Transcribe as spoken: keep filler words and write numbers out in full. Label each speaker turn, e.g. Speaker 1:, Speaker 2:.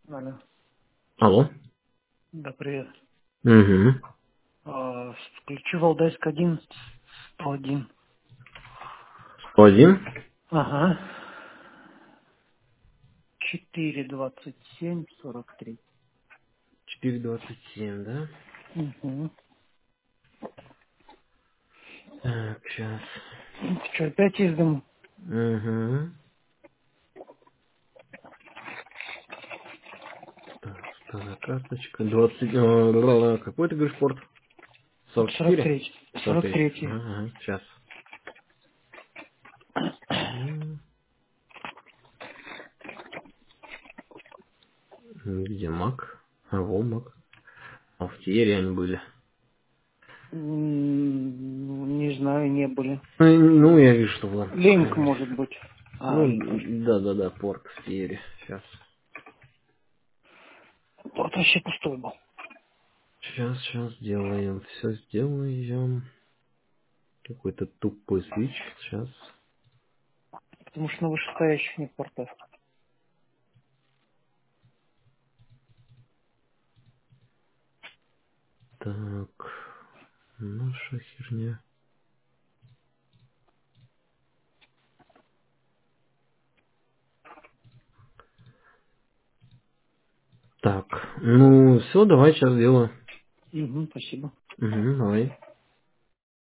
Speaker 1: Алло.
Speaker 2: Алло.
Speaker 1: Да, привет.
Speaker 2: Угу.
Speaker 1: А, включи Валдайск один, сто один.
Speaker 2: сто один.
Speaker 1: Ага. четыре двадцать семь сорок три.
Speaker 2: четыре двадцать семь, да?
Speaker 1: Угу.
Speaker 2: Так, сейчас.
Speaker 1: Ты что, опять из дому?
Speaker 2: Угу. Так, старая карточка. двадцать. э, Какой ты говоришь порт?
Speaker 1: Это
Speaker 2: сорок
Speaker 1: сорок
Speaker 2: четыре?
Speaker 1: третий.
Speaker 2: сорок
Speaker 1: сорок
Speaker 2: три.
Speaker 1: третий.
Speaker 2: Ага, сейчас. Где Мак? А, во, Мак. А в Тиере они были.
Speaker 1: М, Не знаю, не были.
Speaker 2: Ну, ну, я вижу, что вон.
Speaker 1: Ленинг, может быть. А,
Speaker 2: Ну,
Speaker 1: или тоже.
Speaker 2: да-да-да, порт в Тиере. Сейчас.
Speaker 1: Вот вообще пустой был.
Speaker 2: Сейчас, сейчас сделаем. Все сделаем. Какой-то тупой свич. Сейчас.
Speaker 1: Потому что на вышестоящих нет портов.
Speaker 2: Так. Наша херня. Так, ну все, давай сейчас сделаю.
Speaker 1: Угу, спасибо.
Speaker 2: Угу, давай.